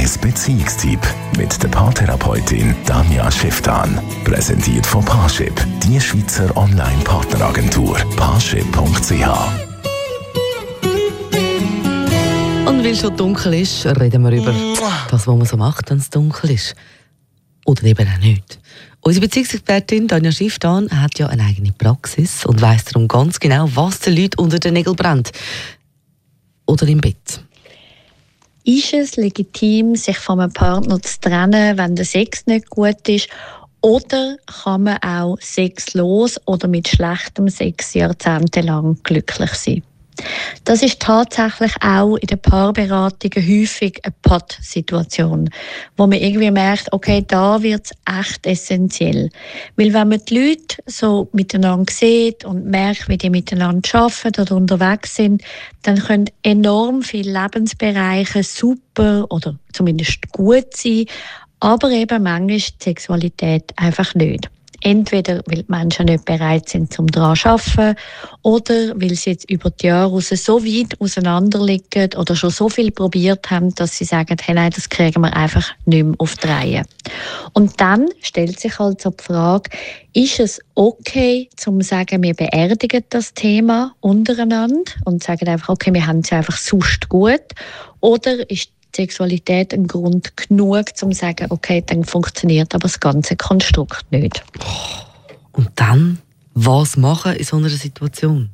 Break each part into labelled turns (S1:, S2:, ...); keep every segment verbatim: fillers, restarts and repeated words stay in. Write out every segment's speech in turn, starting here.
S1: ein Beziehungstipp mit der Paartherapeutin Tanja Schifftan. Präsentiert von Parship, die Schweizer Online-Partneragentur. Parship punkt c h.
S2: Und weil es schon dunkel ist, reden wir über das, was man so macht, wenn es dunkel ist. Oder eben auch nicht. Unsere Beziehungsexpertin Tanja Schifftan hat ja eine eigene Praxis und weiss darum ganz genau, was den Leuten unter den Nägeln brennt. Oder im Bett.
S3: Ist es legitim, sich von einem Partner zu trennen, wenn der Sex nicht gut ist? Oder kann man auch sexlos oder mit schlechtem Sex jahrzehntelang glücklich sein? Das ist tatsächlich auch in den Paarberatungen häufig eine Pattsituation, wo man irgendwie merkt, okay, da wird es echt essentiell. Weil wenn man die Leute so miteinander sieht und merkt, wie die miteinander arbeiten oder unterwegs sind, dann können enorm viele Lebensbereiche super oder zumindest gut sein, aber eben manchmal die Sexualität einfach nicht. Entweder weil die Menschen nicht bereit sind, um daran zu arbeiten, oder weil sie jetzt über die Jahre raus so weit auseinander liegen oder schon so viel probiert haben, dass sie sagen, hey, nein, das kriegen wir einfach nicht mehr auf die Reihe. Und dann stellt sich halt so die Frage, ist es okay, zu sagen, wir beerdigen das Thema untereinander und sagen einfach, okay, wir haben es einfach sonst gut, oder ist Sexualität ein Grund genug, um zu sagen, okay, dann funktioniert aber das ganze Konstrukt nicht.
S2: Und dann, was machen in so einer Situation?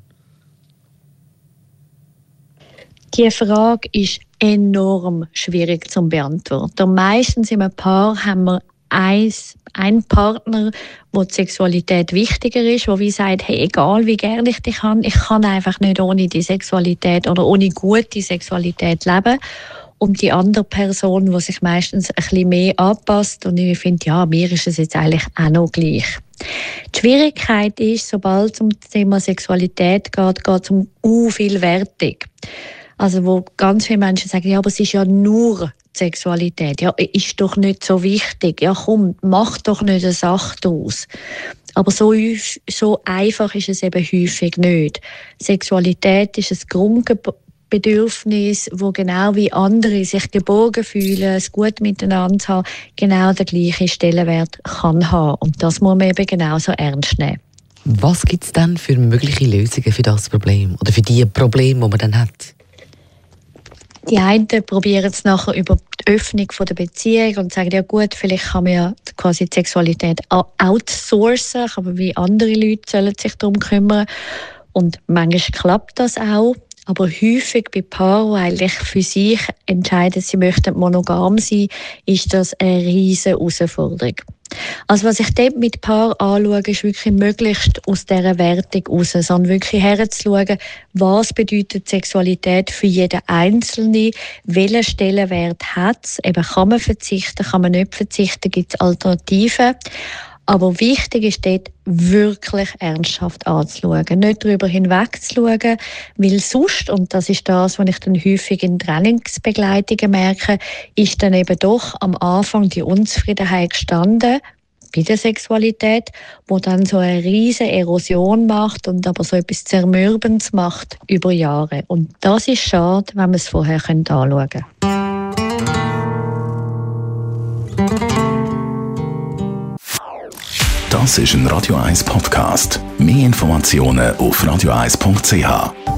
S3: Die Frage ist enorm schwierig zu beantworten. Meistens in einem Paar haben wir einen Partner, wo die Sexualität wichtiger ist, wo wie sagt, hey, egal wie gerne ich dich habe, ich kann einfach nicht ohne die Sexualität oder ohne gute Sexualität leben. Und die andere Person, die sich meistens ein bisschen mehr anpasst und ich finde, ja, mir ist es jetzt eigentlich auch noch gleich. Die Schwierigkeit ist, sobald es um das Thema Sexualität geht, geht es um uh, viel Wertung. Also wo ganz viele Menschen sagen, ja, aber es ist ja nur Sexualität. Ja, ist doch nicht so wichtig. Ja, komm, mach doch nicht eine Sache daraus. Aber so, so einfach ist es eben häufig nicht. Sexualität ist ein Grundgebot, Bedürfnis, wo genau wie andere sich geborgen fühlen, es gut miteinander zu haben, genau den gleichen Stellenwert kann haben. Und das muss man eben genauso ernst nehmen.
S2: Was gibt es denn für mögliche Lösungen für das Problem oder für die Probleme, die man dann hat?
S3: Die einen probieren es nachher über die Öffnung der Beziehung und sagen, ja gut, vielleicht kann man ja quasi die Sexualität outsourcen, aber wie andere Leute sollen sich darum kümmern. Und manchmal klappt das auch. Aber häufig bei Paaren, die eigentlich für sich entscheiden, sie möchten monogam sein, ist das eine riesige Herausforderung. Also was ich dort mit Paaren anschaue, ist wirklich möglichst aus dieser Wertung raus, sondern wirklich herzuschauen, was bedeutet Sexualität für jeden Einzelnen, welchen Stellenwert hat es, eben kann man verzichten, kann man nicht verzichten, gibt es Alternativen. Aber wichtig ist dort wirklich ernsthaft anzuschauen, nicht darüber hinwegzuschauen, weil sonst, und das ist das, was ich dann häufig in Trainingsbegleitungen merke, ist dann eben doch am Anfang die Unzufriedenheit gestanden bei der Sexualität, wo dann so eine riesige Erosion macht und aber so etwas Zermürbendes macht über Jahre. Und das ist schade, wenn man es vorher anschauen könnte.
S1: Das ist ein Radio eins Podcast. Mehr Informationen auf radio eins punkt c h.